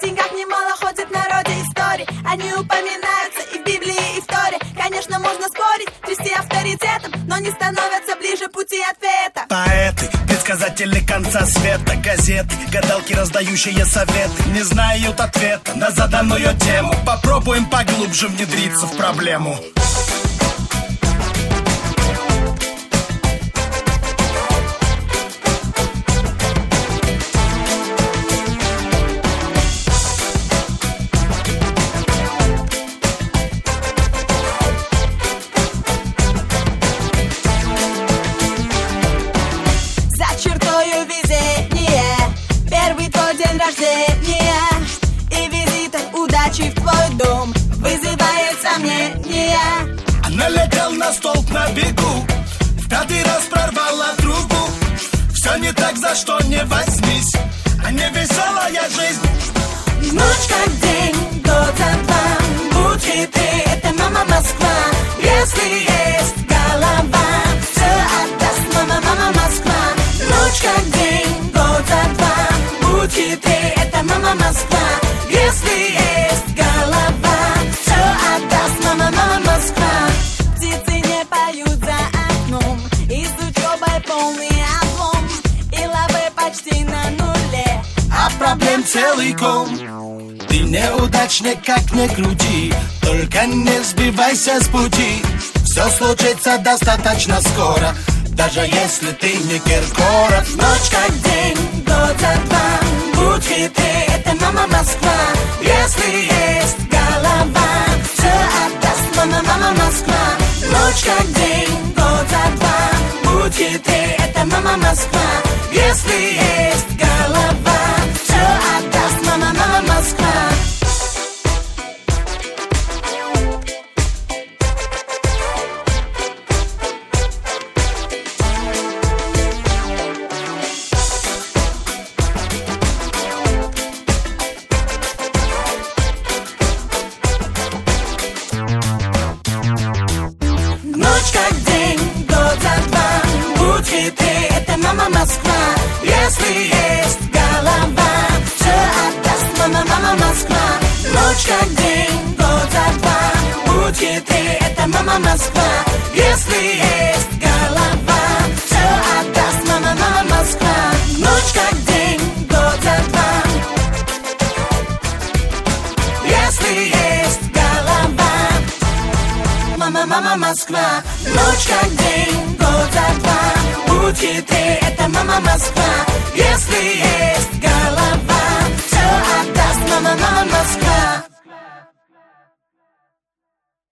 деньгах немало ходит в народе историй. Они упоминаются и в Библии, и в Торе. Конечно, можно спорить, трясти авторитетом, но не становятся ближе пути ответа. Поэты, предсказатели конца света, газеты, гадалки, раздающие советы, не знают ответа на заданную тему. Попробуем поглубже внедриться в проблему. И визитор удачи в твой дом вызывает сомнения. Она летел на столб на бегу, в 5-й раз прорвала трубу. Все не так, за что не возьмись, а не веселая жизнь. Ночь как день, год за два, будь хитрый, это мама Москва. Если есть голова, все отдаст мама, мама Москва. Ночь как день, год за два, будь хитрый, это мама Москва. Если есть голова, все отдаст мама, мама Москва. Птицы не поют за окном, и с учебой полный облом, и лавы почти на нуле, а проблем целый ком. Ты неудачник, как не крути, только не сбивайся с пути. Все случится достаточно скоро, даже если ты не Киркоров. Ночь как день, год за два, будь хитрый, это мама Москва. Если есть голова, все отдаст мама, мама Москва. Ночь как день, год за два, будь хитрый, это мама Москва. Если есть голова, все отдаст мама, мама Москва. Ночь как день, год за два, будь хитрый, это мама Москва. Если есть голова, все отдаст мама, мама Москва. Ночь как день, год за два, будь хитрый, это мама Москва. Если есть голова, все отдаст мама, мама Москва. Ночь как день, год за два, если есть голова, мама, мама Москва. Ночь как день, год за два, будь хитрый, это мама Москва. Если есть